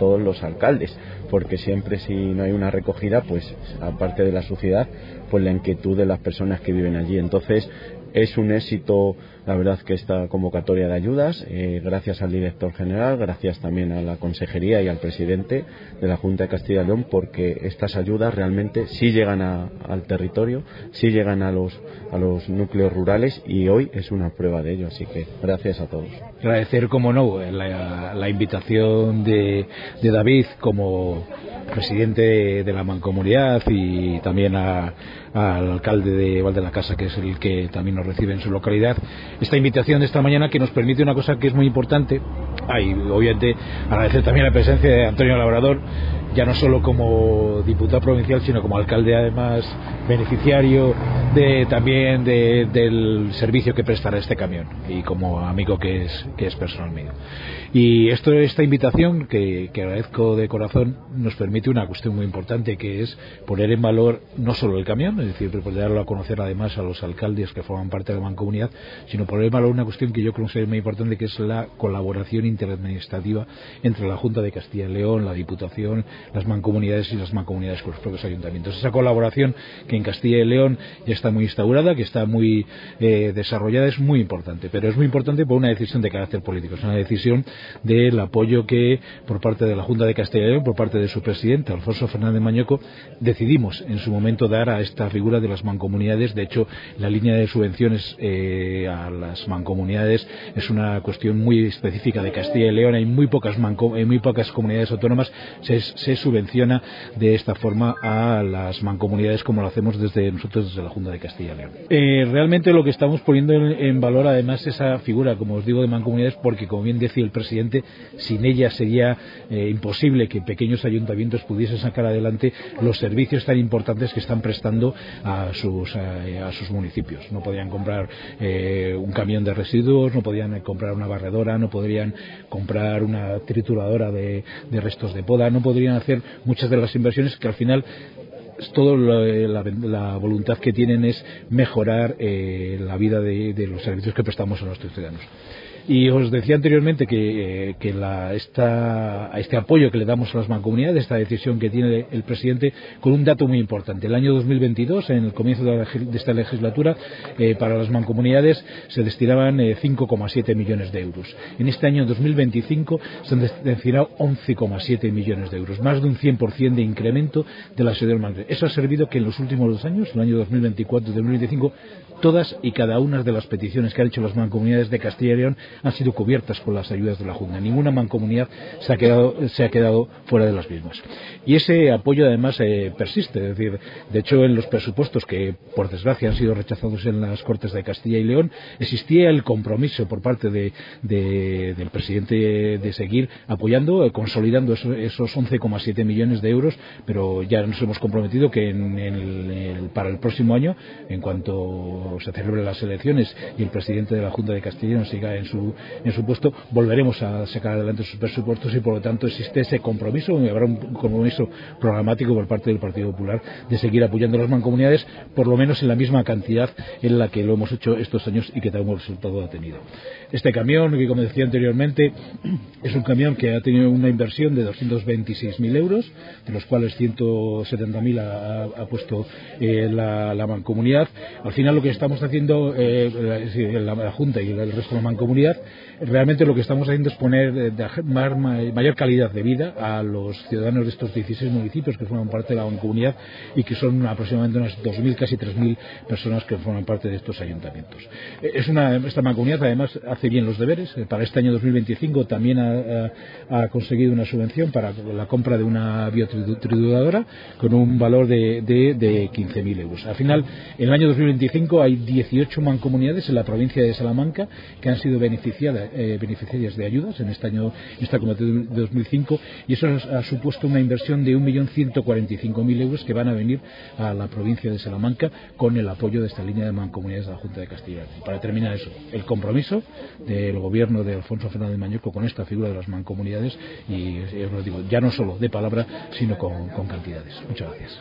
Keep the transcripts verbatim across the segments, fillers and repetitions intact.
todos los alcaldes, porque siempre si no hay una recogida, pues aparte de la suciedad, pues la inquietud de las personas que viven allí. Entonces es un éxito, la verdad, que esta convocatoria de ayudas, eh, gracias al director general, gracias también a la consejería y al presidente de la Junta de Castilla y León, porque estas ayudas realmente sí llegan a, al territorio, sí llegan a los, a los núcleos rurales, y hoy es una prueba de ello, así que gracias a todos. Agradecer, como no, la, la invitación de, de David como presidente de la Mancomunidad, y también a, al alcalde de Val de la Casa, que es el que también nos recibe en su localidad, esta invitación de esta mañana, que nos permite una cosa que es muy importante. Ah, y obviamente agradecer también la presencia de Antonio Labrador, ya no solo como diputado provincial, sino como alcalde, además beneficiario de, también de, del servicio que prestará este camión, y como amigo que es, que es personal mío. Y esto, esta invitación, que, que agradezco de corazón, nos permite una cuestión muy importante, que es poner en valor no solo el camión, es decir, darlo a conocer además a los alcaldes que forman parte de la mancomunidad, sino poner en valor una cuestión que yo creo que es muy importante, que es la colaboración interadministrativa entre la Junta de Castilla y León, la Diputación, las mancomunidades y las mancomunidades con los propios ayuntamientos. Esa colaboración, que en Castilla y León ya está muy instaurada, que está muy eh, desarrollada, es muy importante, pero es muy importante por una decisión de carácter político. Es una decisión del apoyo que, por parte de la Junta de Castilla y León, por parte de su presidente, Alfonso Fernández Mañoco, decidimos en su momento dar a esta figura de las mancomunidades. De hecho, la línea de subvenciones eh, a las mancomunidades es una cuestión muy específica de Castilla y León. Hay muy pocas, manco, hay muy pocas comunidades autónomas. Se, se subvenciona de esta forma a las mancomunidades, como lo hacemos desde nosotros, desde la Junta de Castilla y León. Eh, realmente lo que estamos poniendo en, en valor, además, esa figura, como os digo, de mancomunidades, porque, como bien decía el presidente, sin ella sería eh, imposible que pequeños ayuntamientos pudiesen sacar adelante los servicios tan importantes que están prestando a sus, a, a sus municipios. No podían comprar eh, un camión de residuos, no podían comprar una barredora, no podrían comprar una trituradora de, de restos de poda, no podrían hacer muchas de las inversiones que al final todo la, la, la voluntad que tienen es mejorar eh, la vida de, de los servicios que prestamos a nuestros ciudadanos. Y os decía anteriormente que, eh, que la, esta, este apoyo que le damos a las mancomunidades, esta decisión que tiene el presidente, con un dato muy importante. El año dos mil veintidós, en el comienzo de, la, de esta legislatura, eh, para las mancomunidades se destinaban eh, cinco coma siete millones de euros. En este año dos mil veinticinco se han destinado once coma siete millones de euros, más de un cien por ciento de incremento de la ayuda del. Eso ha servido que en los últimos dos años, el año dos mil veinticuatro y dos mil veinticinco, todas y cada una de las peticiones que han hecho las mancomunidades de Castilla y León han sido cubiertas con las ayudas de la Junta. Ninguna mancomunidad se ha quedado, se ha quedado fuera de las mismas. Y ese apoyo, además, eh, persiste. Es decir, de hecho, en los presupuestos que, por desgracia, han sido rechazados en las Cortes de Castilla y León, existía el compromiso por parte de, de, del presidente de seguir apoyando, eh, consolidando esos, esos once coma siete millones de euros, pero ya nos hemos comprometido que en, en el, el, para el próximo año, en cuanto se celebren las elecciones y el presidente de la Junta de Castilla y León siga en su, en su puesto, volveremos a sacar adelante sus presupuestos, y por lo tanto existe ese compromiso, y habrá un compromiso programático por parte del Partido Popular de seguir apoyando a las mancomunidades, por lo menos en la misma cantidad en la que lo hemos hecho estos años y que tal resultado ha tenido. Este camión, que como decía anteriormente, es un camión que ha tenido una inversión de doscientos veintiséis mil euros, de los cuales ciento setenta mil ha, ha puesto eh, la, la mancomunidad. Al final lo que estamos haciendo, eh, la, la Junta y el resto de la mancomunidad, realmente lo que estamos haciendo es poner de, de mayor calidad de vida a los ciudadanos de estos dieciséis municipios que forman parte de la mancomunidad, y que son aproximadamente unas dos mil, casi tres mil personas que forman parte de estos ayuntamientos. Es una, esta mancomunidad además hace bien los deberes. Para este año dos mil veinticinco también ha, ha, ha conseguido una subvención para la compra de una biotrituradora con un valor de, de, de quince mil euros. Al final, en el año dos mil veinticinco hay dieciocho mancomunidades en la provincia de Salamanca que han sido beneficiadas, eh, beneficiarias de ayudas en este año, en esta convocatoria de dos mil cinco, y eso ha supuesto una inversión de un millón ciento cuarenta y cinco mil euros que van a venir a la provincia de Salamanca con el apoyo de esta línea de mancomunidades de la Junta de Castilla y León. Para terminar eso, el compromiso del gobierno de Alfonso Fernández Mañoco con esta figura de las mancomunidades, y os lo digo, ya no solo de palabra, sino con, con cantidades. Muchas gracias.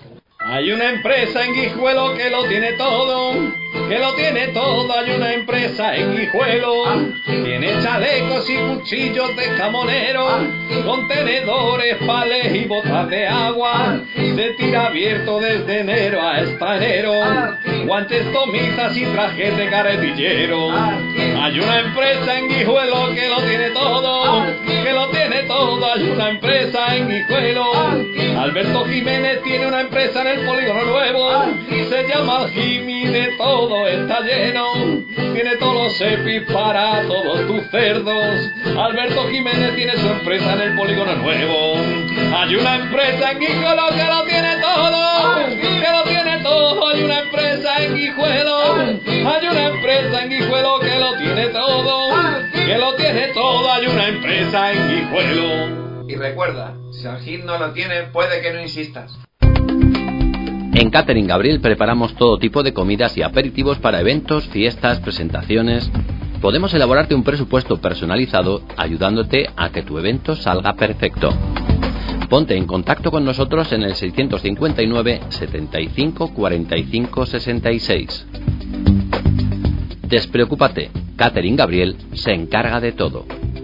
Hay una empresa en Guijuelo que lo tiene todo, que lo tiene todo. Hay una empresa en Guijuelo, tiene chalecos y cuchillos de camonero, contenedores, palés y botas de agua. Se tira abierto desde enero hasta enero, guantes, tomitas y trajes de carretillero. Hay una empresa en Guijuelo que lo tiene todo, que lo tiene todo. Hay una empresa en Guijuelo. Alberto Jiménez tiene una empresa en el Polígono Nuevo, se llama Jimmy, de todo está lleno, tiene todos los EPIs para todos tus cerdos. Alberto Jiménez tiene su empresa en el Polígono Nuevo. Hay una empresa en Guijuelo que lo tiene todo, que lo tiene todo. Hay una empresa en Guijuelo, hay una empresa en Guijuelo que lo tiene todo, que lo tiene todo. Hay una empresa en Guijuelo. Y recuerda, si San Gil no lo tiene, puede que no insistas. En Catering Gabriel preparamos todo tipo de comidas y aperitivos para eventos, fiestas, presentaciones. Podemos elaborarte un presupuesto personalizado ayudándote a que tu evento salga perfecto. Ponte en contacto con nosotros en el seiscientos cincuenta y nueve, setenta y cinco, cuarenta y cinco, sesenta y seis. Despreocúpate, Catering Gabriel se encarga de todo.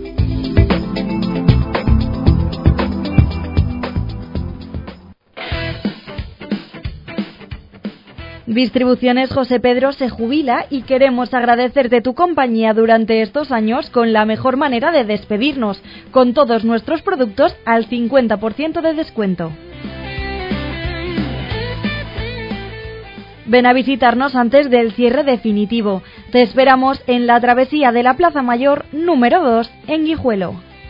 Distribuciones José Pedro se jubila y queremos agradecerte tu compañía durante estos años con la mejor manera de despedirnos, con todos nuestros productos al cincuenta por ciento de descuento. Ven a visitarnos antes del cierre definitivo. Te esperamos en la travesía de la Plaza Mayor número dos en Guijuelo.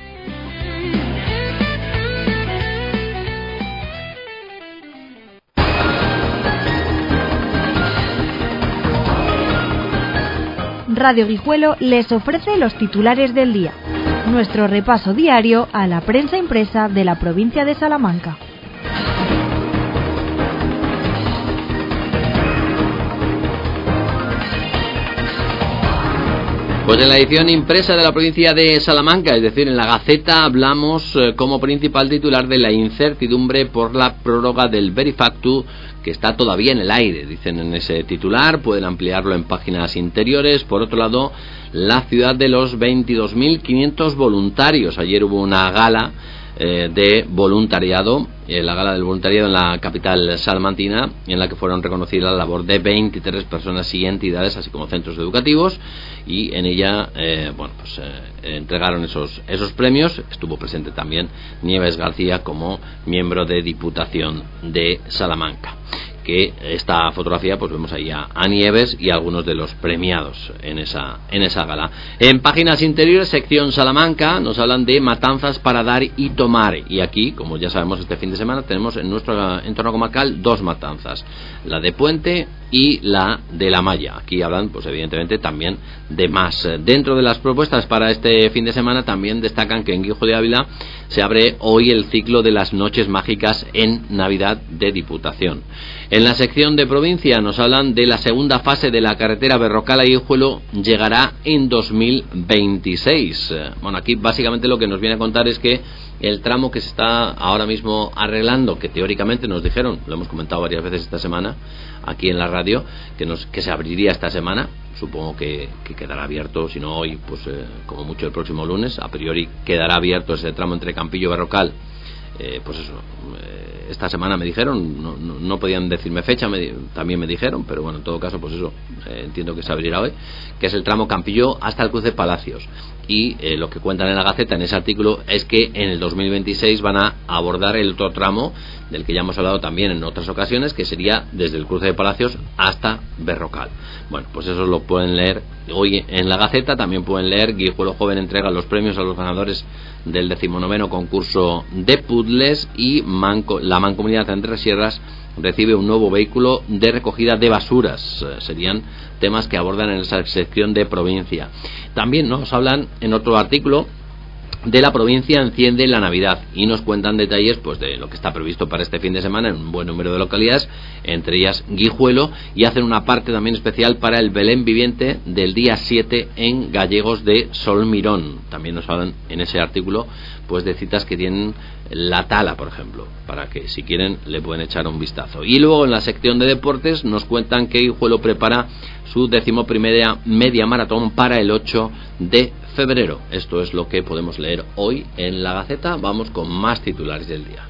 Radio Guijuelo les ofrece los titulares del día, nuestro repaso diario a la prensa impresa de la provincia de Salamanca. Pues en la edición impresa de la provincia de Salamanca, es decir, en la Gaceta, hablamos eh, como principal titular de la incertidumbre por la prórroga del Verifactu, que está todavía en el aire, dicen en ese titular. Pueden ampliarlo en páginas interiores. Por otro lado, la ciudad de los veintidós mil quinientos voluntarios. Ayer hubo una gala eh, de voluntariado, eh, la gala del voluntariado en la capital salmantina, en la que fueron reconocidas la labor de veintitrés personas y entidades, así como centros educativos, y en ella eh, bueno pues eh, entregaron esos esos premios. Estuvo presente también Nieves García como miembro de Diputación de Salamanca, que esta fotografía pues vemos ahí a, a Nieves y a algunos de los premiados en esa en esa gala. En páginas interiores, sección Salamanca, nos hablan de matanzas para dar y tomar, y aquí, como ya sabemos, este fin de semana tenemos en nuestro entorno comarcal dos matanzas, la de Puente y la de La Maya. Aquí hablan pues evidentemente también de más. Dentro de las propuestas para este fin de semana también destacan que en Guijo de Ávila se abre hoy el ciclo de las noches mágicas en Navidad de Diputación. En la sección de provincia nos hablan de la segunda fase de la carretera Berrocal a Guijuelo, llegará en dos mil veintiséis. Bueno, aquí básicamente lo que nos viene a contar es que el tramo que se está ahora mismo arreglando, que teóricamente nos dijeron, lo hemos comentado varias veces esta semana aquí en la radio, que nos que se abriría esta semana, supongo que, que quedará abierto, si no hoy, pues eh, como mucho el próximo lunes, a priori quedará abierto ese tramo entre Campillo y Berrocal. Eh, pues eso, eh, esta semana me dijeron, no, no, no podían decirme fecha, me, también me dijeron, pero bueno, en todo caso, pues eso, eh, entiendo que se abrirá hoy, que es el tramo Campillo hasta el cruce Palacios. Y eh, lo que cuentan en la Gaceta, en ese artículo, es que en el dos mil veintiséis van a abordar el otro tramo, del que ya hemos hablado también en otras ocasiones, que sería desde el cruce de Palacios hasta Berrocal. Bueno, pues eso lo pueden leer hoy en la Gaceta. También pueden leer: Guijuelo Joven entrega los premios a los ganadores del decimonoveno concurso de puzzles, y Manco, la Mancomunidad de Entre Sierras recibe un nuevo vehículo de recogida de basuras. Eh, serían temas que abordan en esa sección de provincia. También nos hablan en otro artículo de la provincia enciende la Navidad, y nos cuentan detalles pues de lo que está previsto para este fin de semana en un buen número de localidades, entre ellas Guijuelo, y hacen una parte también especial para el Belén viviente del día siete en Gallegos de Solmirón. También nos hablan en ese artículo pues de citas que tienen La Tala, por ejemplo, para que si quieren le pueden echar un vistazo. Y luego en la sección de deportes nos cuentan que Guijuelo prepara su decimoprimera media maratón para el ocho de febrero. Esto es lo que podemos leer hoy en la Gaceta. Vamos con más titulares del día.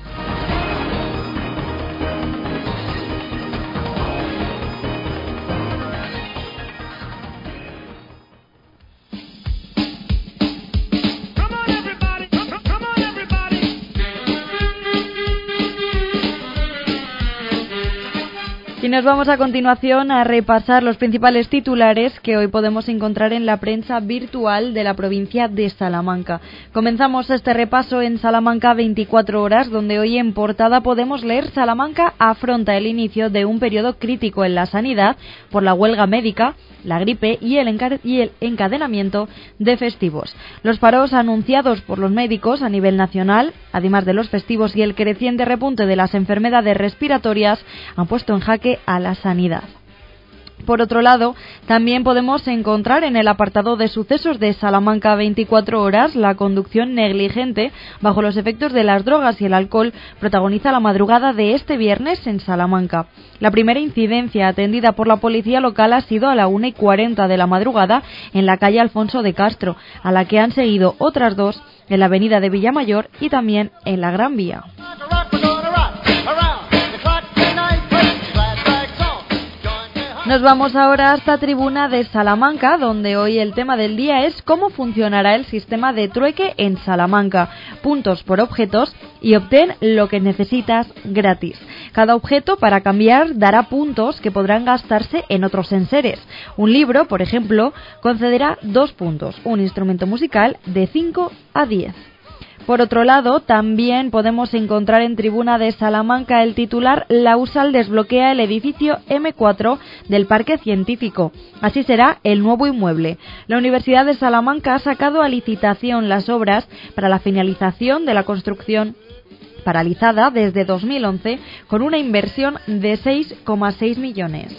Y nos vamos a continuación a repasar los principales titulares que hoy podemos encontrar en la prensa virtual de la provincia de Salamanca. Comenzamos este repaso en Salamanca veinticuatro horas, donde hoy en portada podemos leer: Salamanca afronta el inicio de un periodo crítico en la sanidad por la huelga médica, la gripe y el, encar- y el encadenamiento de festivos. Los paros anunciados por los médicos a nivel nacional, además de los festivos y el creciente repunte de las enfermedades respiratorias, han puesto en jaque a la sanidad. Por otro lado, también podemos encontrar en el apartado de sucesos de Salamanca veinticuatro horas la conducción negligente bajo los efectos de las drogas y el alcohol protagoniza la madrugada de este viernes en Salamanca. La primera incidencia atendida por la policía local ha sido a la una y cuarenta de la madrugada en la calle Alfonso de Castro, a la que han seguido otras dos en la avenida de Villamayor y también en la Gran Vía. Nos vamos ahora hasta Tribuna de Salamanca, donde hoy el tema del día es cómo funcionará el sistema de trueque en Salamanca. Puntos por objetos y obtén lo que necesitas gratis. Cada objeto para cambiar dará puntos que podrán gastarse en otros enseres. Un libro, por ejemplo, concederá dos puntos, un instrumento musical de cinco a diez. Por otro lado, también podemos encontrar en Tribuna de Salamanca el titular: La USAL desbloquea el edificio eme cuatro del Parque Científico. Así será el nuevo inmueble. La Universidad de Salamanca ha sacado a licitación las obras para la finalización de la construcción paralizada desde dos mil once con una inversión de seis coma seis millones.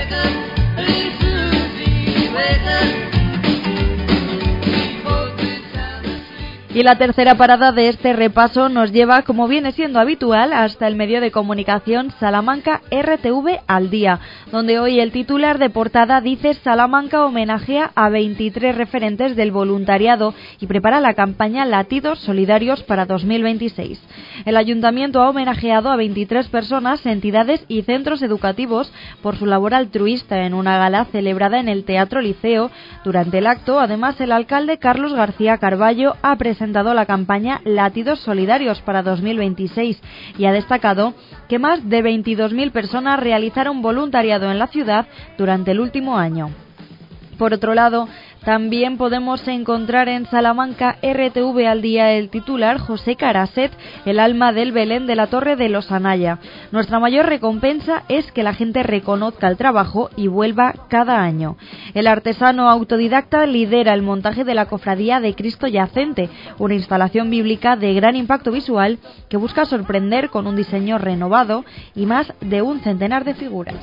Y la tercera parada de este repaso nos lleva, como viene siendo habitual, hasta el medio de comunicación Salamanca R T V al día, donde hoy el titular de portada dice: Salamanca homenajea a veintitrés referentes del voluntariado y prepara la campaña Latidos Solidarios para dos mil veintiséis. El ayuntamiento ha homenajeado a veintitrés personas, entidades y centros educativos por su labor altruista en una gala celebrada en el Teatro Liceo. Durante el acto, además, el alcalde Carlos García Carballo ha presentado presentado la campaña Latidos Solidarios para dos mil veintiséis y ha destacado que más de veintidós mil personas realizaron voluntariado en la ciudad durante el último año. Por otro lado, también podemos encontrar en Salamanca R T V al día el titular: José Caraset, el alma del Belén de la Torre de los Anaya. Nuestra mayor recompensa es que la gente reconozca el trabajo y vuelva cada año. El artesano autodidacta lidera el montaje de la Cofradía de Cristo Yacente, una instalación bíblica de gran impacto visual que busca sorprender con un diseño renovado y más de un centenar de figuras.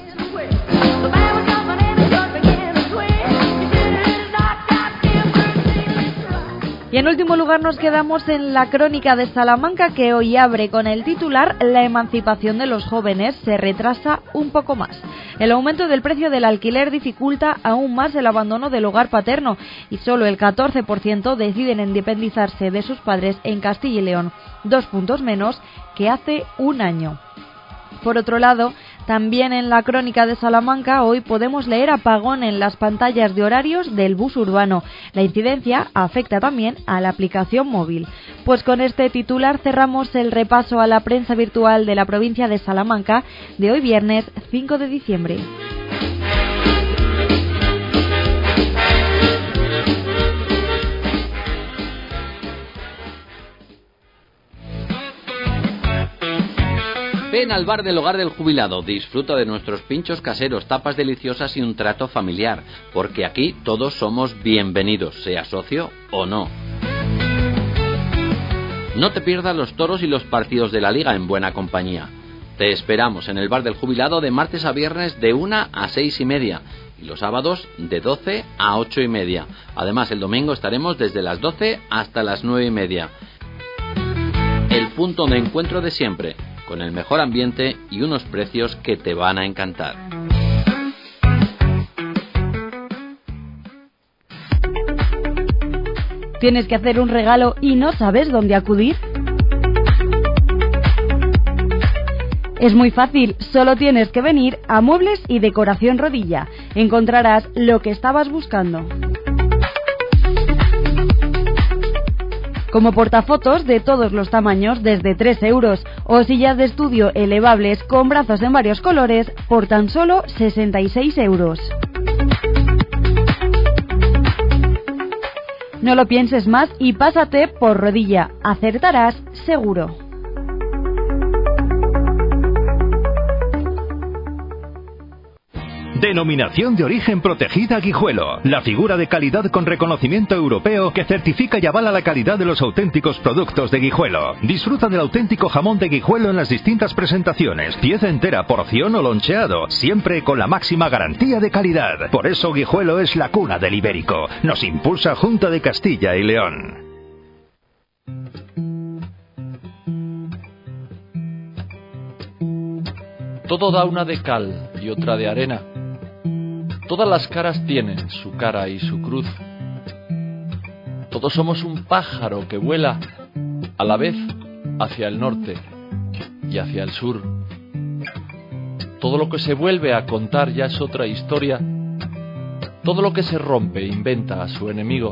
Y en último lugar nos quedamos en la Crónica de Salamanca, que hoy abre con el titular: La emancipación de los jóvenes se retrasa un poco más. El aumento del precio del alquiler dificulta aún más el abandono del hogar paterno y solo el catorce por ciento deciden independizarse de sus padres en Castilla y León, dos puntos menos que hace un año. Por otro lado, también en la Crónica de Salamanca hoy podemos leer: apagón en las pantallas de horarios del bus urbano. La incidencia afecta también a la aplicación móvil. Pues con este titular cerramos el repaso a la prensa virtual de la provincia de Salamanca de hoy viernes cinco de diciembre. Ven al bar del Hogar del Jubilado, disfruta de nuestros pinchos caseros, tapas deliciosas y un trato familiar, porque aquí todos somos bienvenidos, sea socio o no. No te pierdas los toros y los partidos de la Liga en buena compañía. Te esperamos en el bar del Jubilado de martes a viernes de una a seis y media y los sábados de doce a ocho y media. Además, el domingo estaremos desde las doce hasta las nueve y media. punto de encuentro de siempre, con el mejor ambiente y unos precios que te van a encantar. ¿Tienes que hacer un regalo y no sabes dónde acudir? Es muy fácil, solo tienes que venir a Muebles y Decoración Rodilla. Encontrarás lo que estabas buscando. Como portafotos de todos los tamaños desde tres euros o sillas de estudio elevables con brazos en varios colores por tan solo sesenta y seis euros. No lo pienses más y pásate por Rodilla. Acertarás seguro. Denominación de origen protegida Guijuelo. La figura de calidad con reconocimiento europeo que certifica y avala la calidad de los auténticos productos de Guijuelo. Disfruta del auténtico jamón de Guijuelo en las distintas presentaciones. Pieza entera, porción o loncheado. Siempre con la máxima garantía de calidad. Por eso Guijuelo es la cuna del ibérico. Nos impulsa Junta de Castilla y León. Todo da una de cal y otra de arena. Todas las caras tienen su cara y su cruz. Todos somos un pájaro que vuela a la vez hacia el norte y hacia el sur. Todo lo que se vuelve a contar ya es otra historia. Todo lo que se rompe inventa a su enemigo.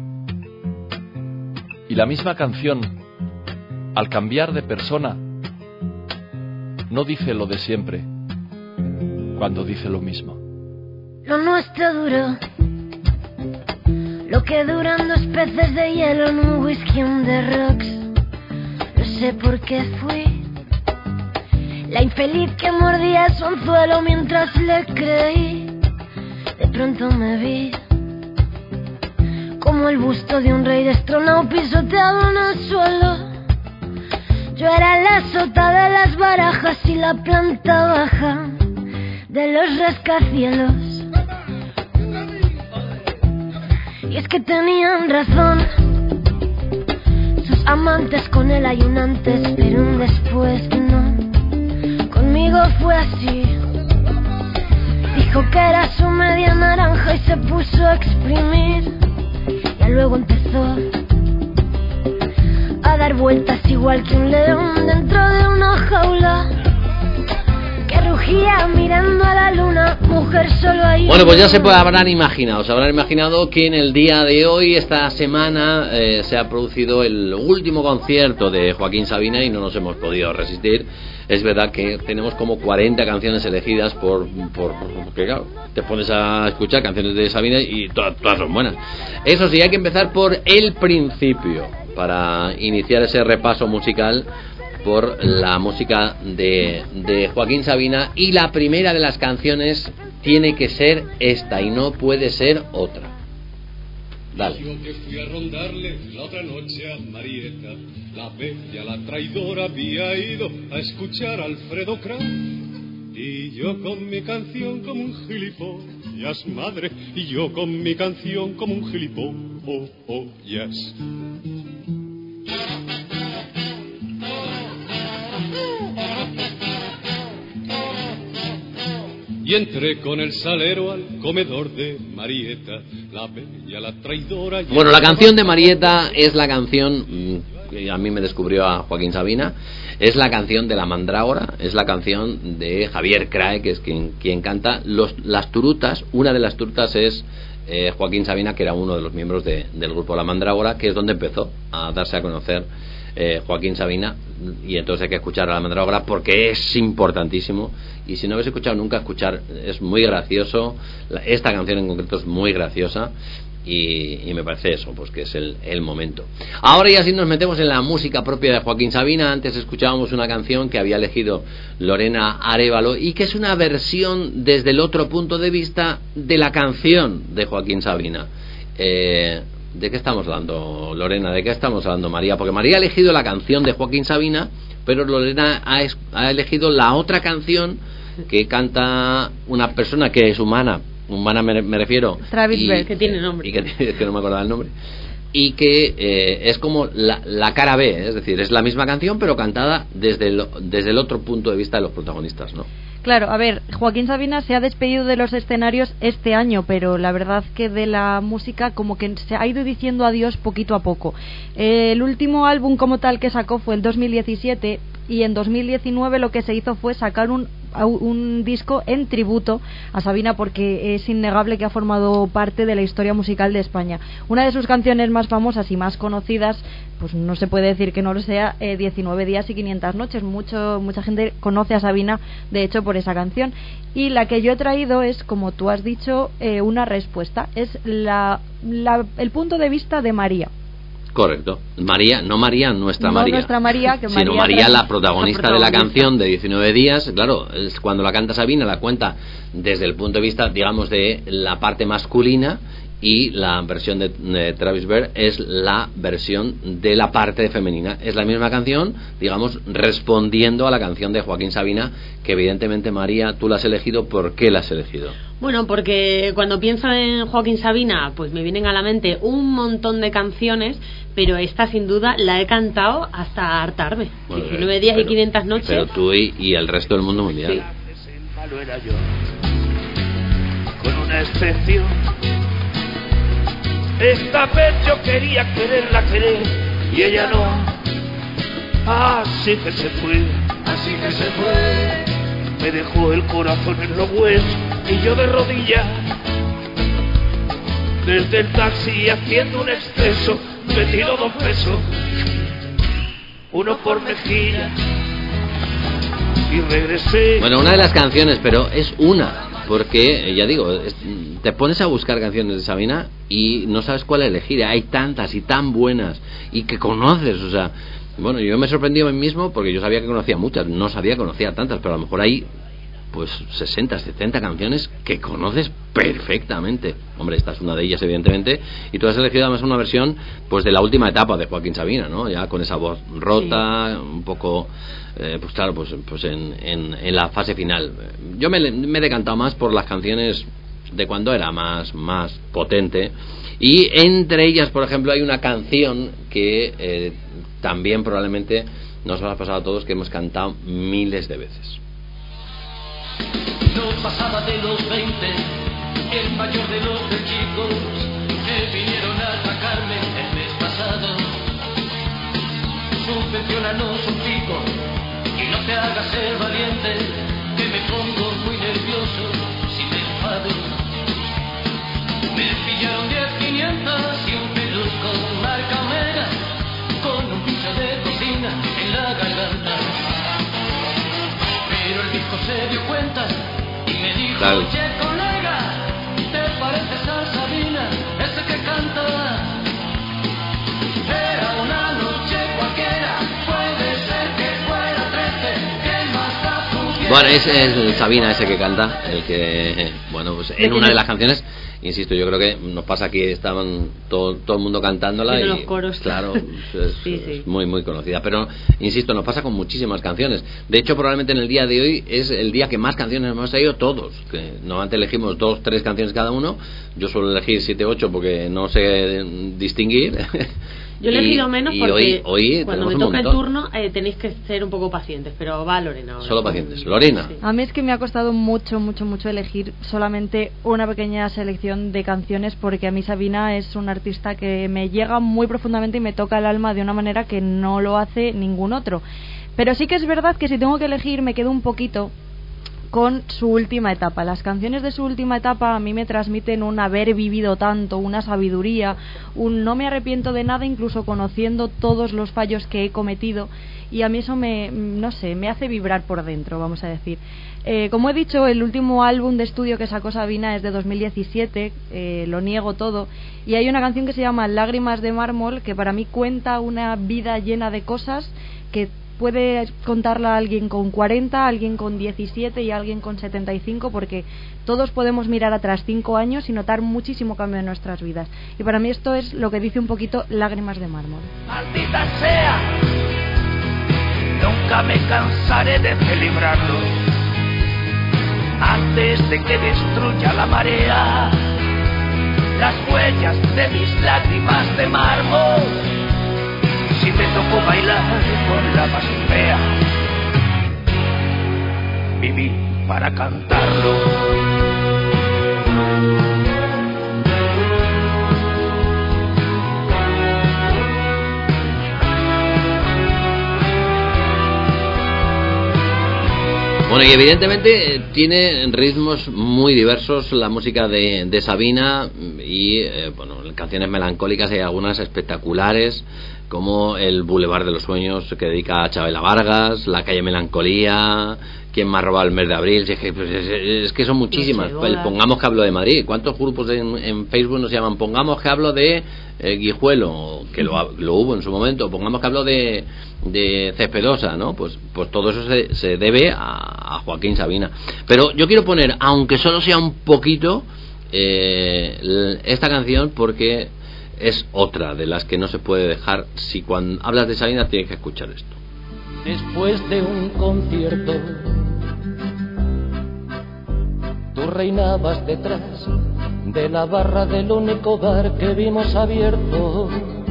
Y la misma canción, al cambiar de persona, no dice lo de siempre cuando dice lo mismo. Lo nuestro duró lo que duran dos peces de hielo en un whisky on the rocks. No sé por qué fui la infeliz que mordía su anzuelo mientras le creí. De pronto me vi como el busto de un rey destronado pisoteado en el suelo. Yo era la sota de las barajas y la planta baja de los rascacielos. Y es que tenían razón sus amantes, con él hay un antes, pero un después que no. Conmigo fue así. Dijo que era su media naranja y se puso a exprimir. Ya luego empezó a dar vueltas igual que un león dentro de una jaula que rugía mirando a la luna. Mujer, solo hay. Bueno, pues ya se puede, habrán imaginado, se habrán imaginado que en el día de hoy, esta semana, eh, se ha producido el último concierto de Joaquín Sabina y no nos hemos podido resistir. Es verdad que tenemos como cuarenta canciones elegidas por, por, porque claro, te pones a escuchar canciones de Sabina y todas, todas son buenas. Eso sí, hay que empezar por el principio para iniciar ese repaso musical por la música de, de Joaquín Sabina, y la primera de las canciones tiene que ser esta y no puede ser otra. Dale. Yo que fui a rondarle la otra noche a Marieta, la bella, la traidora, había ido a escuchar a Alfredo Kraus. Y yo con mi canción como un gilipollas, madre, y yo con mi canción como un gilipollas. Y entré con el salero al comedor de Marieta, la bella, la traidora. Bueno, la canción de Marieta es la canción que a mí me descubrió a Joaquín Sabina. Es la canción de La Mandrágora, es la canción de Javier Crae, que es quien, quien canta los, las turutas. Una de las turutas es eh, Joaquín Sabina, que era uno de los miembros de, del grupo La Mandrágora, que es donde empezó a darse a conocer eh, Joaquín Sabina. Y entonces hay que escuchar a La Mandrágora porque es importantísimo. Y si no habéis escuchado nunca, escuchar, es muy gracioso. Esta canción en concreto es muy graciosa. Y, y me parece eso, pues que es el, el momento. Ahora ya sí nos metemos en la música propia de Joaquín Sabina. Antes escuchábamos una canción que había elegido Lorena Arévalo y que es una versión desde el otro punto de vista de la canción de Joaquín Sabina. Eh, ¿De qué estamos hablando, Lorena? ¿De qué estamos hablando, María? Porque María ha elegido la canción de Joaquín Sabina, pero Lorena ha, es, ha elegido la otra canción que canta una persona que es humana. Humana me, me refiero. Travis Berg, que tiene nombre. Y que, que no me acordaba el nombre. y que eh, es como la, la cara B, es decir, es la misma canción pero cantada desde el, desde el otro punto de vista de los protagonistas, ¿no? Claro, a ver, Joaquín Sabina se ha despedido de los escenarios este año, pero la verdad que de la música como que se ha ido diciendo adiós poquito a poco. Eh, el último álbum como tal que sacó fue en dos mil diecisiete y en dos mil diecinueve lo que se hizo fue sacar un un disco en tributo a Sabina, porque es innegable que ha formado parte de la historia musical de España. Una de sus canciones más famosas y más conocidas, pues no se puede decir que no lo sea, eh, diecinueve días y quinientas noches. Mucho, mucha gente conoce a Sabina, de hecho, por esa canción. Y la que yo he traído es, como tú has dicho, eh, una respuesta. Es la, la, el punto de vista de María. Correcto. María, no María, nuestra no María. nuestra María, que sino María, María, la protagonista, la protagonista de la canción de diecinueve días. Claro, es cuando la canta Sabina, la cuenta desde el punto de vista, digamos, de la parte masculina, y la versión de, de Travis Berr es la versión de la parte femenina. Es la misma canción, digamos, respondiendo a la canción de Joaquín Sabina, que evidentemente, María, tú la has elegido. ¿Por qué la has elegido? Bueno, porque cuando pienso en Joaquín Sabina, pues me vienen a la mente un montón de canciones, pero esta sin duda la he cantado hasta hartarme. Bueno, diecinueve días pero, y quinientas noches. Pero tú y, y el resto del mundo mundial. Sí. Era yo, con una excepción. Esta vez yo quería quererla querer y ella no. Así que se fue, así que se fue. Me dejó el corazón en los huesos y yo de rodillas. Desde el taxi haciendo un exceso, me tiró dos pesos, uno por mejilla y regresé. Bueno, una de las canciones, pero es una. Porque, ya digo, es, te pones a buscar canciones de Sabina y no sabes cuál elegir. Hay tantas y tan buenas y que conoces, o sea, bueno, yo me sorprendí a mí mismo porque yo sabía que conocía muchas, no sabía que conocía tantas, pero a lo mejor hay pues sesenta, setenta canciones que conoces perfectamente. Hombre, esta es una de ellas, evidentemente, y tú has elegido además una versión pues de la última etapa de Joaquín Sabina, ¿no? Ya con esa voz rota, sí. un poco eh, pues claro, pues, pues en, en, en la fase final. Yo me, me he decantado más por las canciones de cuando era más, más potente, y entre ellas, por ejemplo, hay una canción que eh, también probablemente nos ha pasado a todos, que hemos cantado miles de veces. No pasaba de los veinte, el mayor de los de chicos que vinieron a atacarme el mes pasado. Subvenciónanos un pico y no te hagas el valiente, que me pongo muy nervioso si me enfado. Me pillaron diez quinientas y un pelusco marca Omega, con un pincho de cocina en la garganta. Pero el disco se dio cuenta y me dijo, claro. Oye colega, ¿te pareces a Sabina, ese que canta? Era una noche cualquiera, puede ser que fuera trece, que más da pudiera. Bueno, es, es Sabina ese que canta, el que, bueno, pues en una de las canciones, insisto, yo creo que nos pasa que estaban todo, todo el mundo cantándola y los coros. Claro, es, sí, sí. es muy muy conocida, pero insisto, nos pasa con muchísimas canciones. De hecho, probablemente en el día de hoy es el día que más canciones hemos traído todos, que normalmente elegimos dos, tres canciones cada uno. Yo suelo elegir siete, ocho porque no sé distinguir. Yo he elegido menos y porque hoy, hoy cuando me toca el turno eh, tenéis que ser un poco pacientes, pero va Lorena ahora. Solo pacientes. Lorena. Sí. A mí es que me ha costado mucho, mucho, mucho elegir solamente una pequeña selección de canciones, porque a mí Sabina es un artista que me llega muy profundamente y me toca el alma de una manera que no lo hace ningún otro. Pero sí que es verdad que si tengo que elegir me quedo un poquito con su última etapa. Las canciones de su última etapa a mí me transmiten un haber vivido tanto, una sabiduría, un no me arrepiento de nada, incluso conociendo todos los fallos que he cometido, y a mí eso me, no sé, me hace vibrar por dentro, vamos a decir. Eh, como he dicho, el último álbum de estudio que sacó Sabina es de dos mil diecisiete, eh, lo niego todo, y hay una canción que se llama Lágrimas de mármol, que para mí cuenta una vida llena de cosas que puede contarla a alguien con cuarenta, alguien con diecisiete y alguien con setenta y cinco, porque todos podemos mirar atrás cinco años y notar muchísimo cambio en nuestras vidas. Y para mí esto es lo que dice un poquito Lágrimas de mármol. Maldita sea, nunca me cansaré de celebrarlo antes de que destruya la marea. las huellas de mis lágrimas de mármol. Si me tocó bailar con la más fea, viví para cantarlo. Bueno, y evidentemente tiene ritmos muy diversos la música de, de Sabina y, eh, bueno, canciones melancólicas hay algunas espectaculares, como el Boulevard de los Sueños que dedica a Chabela Vargas, La Calle Melancolía, ¿Quién me ha robado el mes de abril? Es que, pues, es, es que son muchísimas. El Pongamos que hablo de Madrid. ¿Cuántos grupos en, en Facebook nos llaman Pongamos que hablo de eh, Guijuelo? Que lo, lo hubo en su momento. Pongamos que hablo de, de Cespedosa, ¿no? Pues, pues todo eso se, se debe a, a Joaquín Sabina. Pero yo quiero poner, aunque solo sea un poquito, eh, esta canción porque es otra de las que no se puede dejar. Si cuando hablas de Sabina tienes que escuchar esto. Después de un concierto, tú reinabas detrás de la barra del único bar que vimos abierto.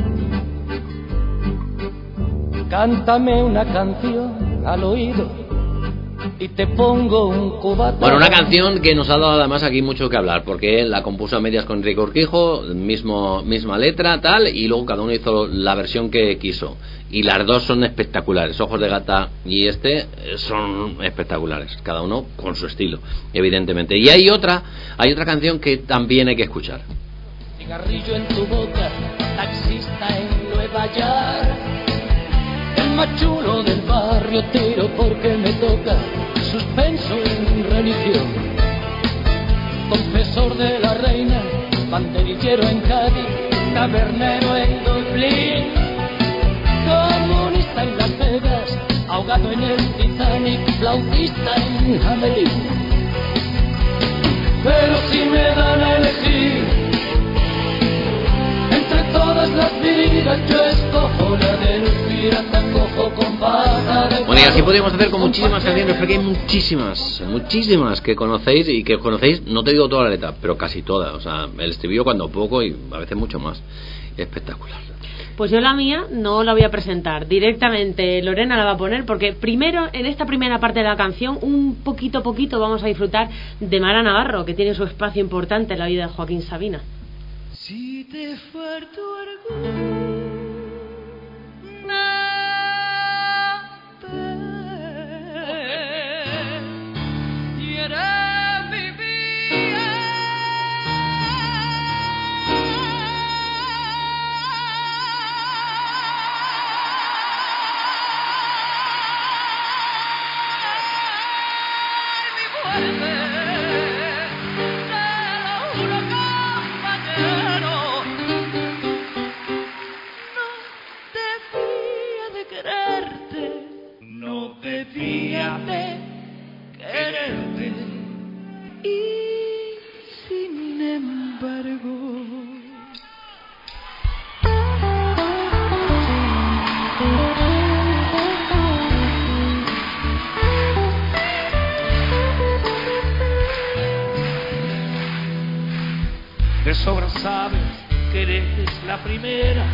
Cántame una canción al oído y te pongo un cubata. Bueno, una canción que nos ha dado además aquí mucho que hablar, porque él la compuso a medias con Enrique Urquijo, mismo, misma letra, tal, y luego cada uno hizo la versión que quiso. Y las dos son espectaculares, Ojos de Gata y este son espectaculares, cada uno con su estilo, evidentemente. Y hay otra, hay otra canción que también hay que escuchar. Cigarrillo en tu boca, taxista en Nueva York, el más chulo del barrio, tiro porque me toca, suspenso en religión, confesor de la reina, banderillero en Cádiz, tabernero en Dublín, comunista en Las Vegas, ahogado en el Titanic, flautista en Hamelin. Pero si me dan a elegir entre todas las vidas, yo escojo la de los piratas, cojo con pata de... Bueno, y así podríamos hacer con muchísimas canciones, porque hay muchísimas, muchísimas que conocéis y que conocéis, no te digo toda la letra, pero casi toda. O sea, el estribillo cuando poco y a veces mucho más. Espectacular. Pues yo la mía no la voy a presentar, directamente Lorena la va a poner, porque primero, en esta primera parte de la canción, un poquito poquito vamos a disfrutar de Mara Navarro, que tiene su espacio importante en la vida de Joaquín Sabina. Si te fuera tu orgullo, de sobra sabes que eres la primera.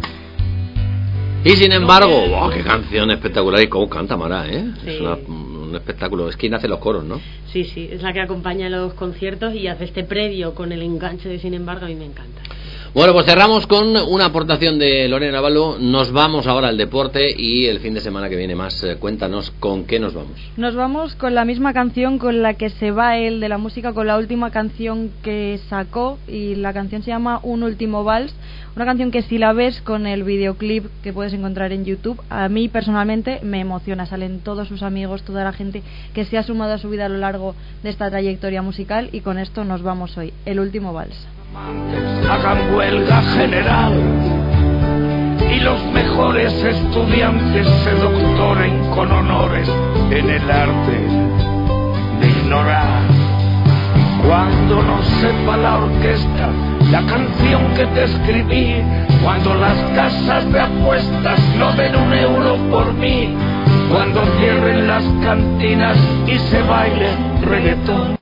Y sin embargo, wow, qué canción espectacular, y cómo canta Mara, ¿eh? Sí. Es una, un espectáculo. Es quien hace los coros, ¿no? Sí, sí, es la que acompaña los conciertos y hace este previo con el enganche de Sin embargo, a mí me encanta. Bueno, pues cerramos con una aportación de Lorena Navarro. Nos vamos ahora al deporte y el fin de semana que viene más. Cuéntanos con qué nos vamos. Nos vamos con la misma canción con la que se va él de la música, con la última canción que sacó, y la canción se llama Un último vals. Una canción que si la ves con el videoclip que puedes encontrar en YouTube, a mí personalmente me emociona. Salen todos sus amigos, toda la gente que se ha sumado a su vida a lo largo de esta trayectoria musical, y con esto nos vamos hoy. El último vals. Hagan huelga general y los mejores estudiantes se doctoren con honores en el arte de ignorar. Cuando no sepa la orquesta la canción que te escribí, cuando las casas de apuestas no den un euro por mí, cuando cierren las cantinas y se baile reggaetón.